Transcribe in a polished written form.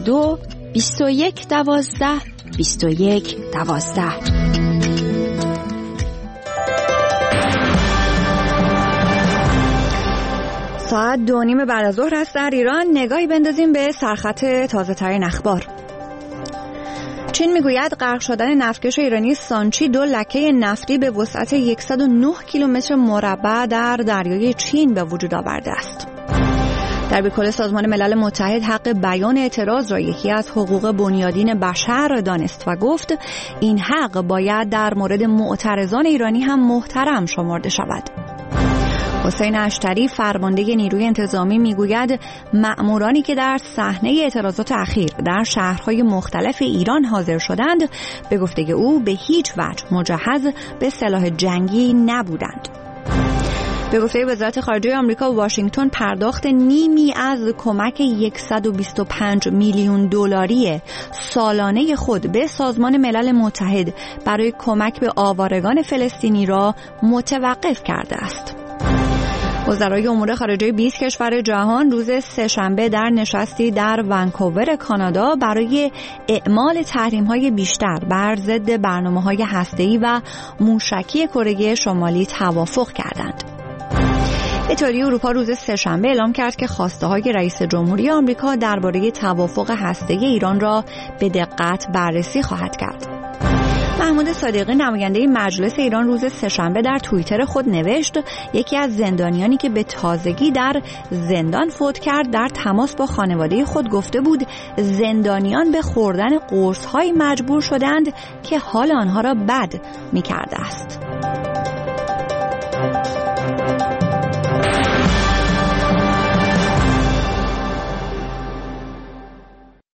2 21 12 21 12. ساعت 2:30 بعد از ظهر است در ایران. نگاهی بندازیم به سرخط تازه ترین اخبار. چین میگوید غرق شدن نفتکش ایرانی سانچی 2 لکه نفتی به وسعت 109 کیلومتر مربع در دریای چین به وجود آورده است. در کل سازمان ملل متحد حق بیان اعتراض را یکی از حقوق بنیادین بشر دانست و گفت این حق باید در مورد معترضان ایرانی هم محترم شمرده شود. حسین اشتری فرمانده نیروی انتظامی میگوید مأمورانی که در صحنه اعتراضات اخیر در شهرهای مختلف ایران حاضر شدند به گفته او به هیچ وجه مجهز به سلاح جنگی نبودند. به گفته وزارت خارجه آمریکا، واشنگتن پرداخت نیمی از کمک 125 میلیون دلاری سالانه خود به سازمان ملل متحد برای کمک به آوارگان فلسطینی را متوقف کرده است. وزرای امور خارجه 20 کشور جهان روز سه‌شنبه در نشستی در ونکوور کانادا برای اعمال تحریم‌های بیشتر بر ضد برنامه‌های هسته‌ای و موشکی کره شمالی توافق کردند. اتحادیه اروپا روز سه‌شنبه اعلام کرد که خواسته‌های رئیس جمهوری آمریکا درباره توافق هسته‌ای ایران را به دقت بررسی خواهد کرد. محمود صادقی نماینده مجلس ایران روز سه‌شنبه در توییتر خود نوشت یکی از زندانیانی که به تازگی در زندان فوت کرد در تماس با خانواده خود گفته بود زندانیان به خوردن قرص‌های مجبور شدند که حال آنها را بد می‌کرده است.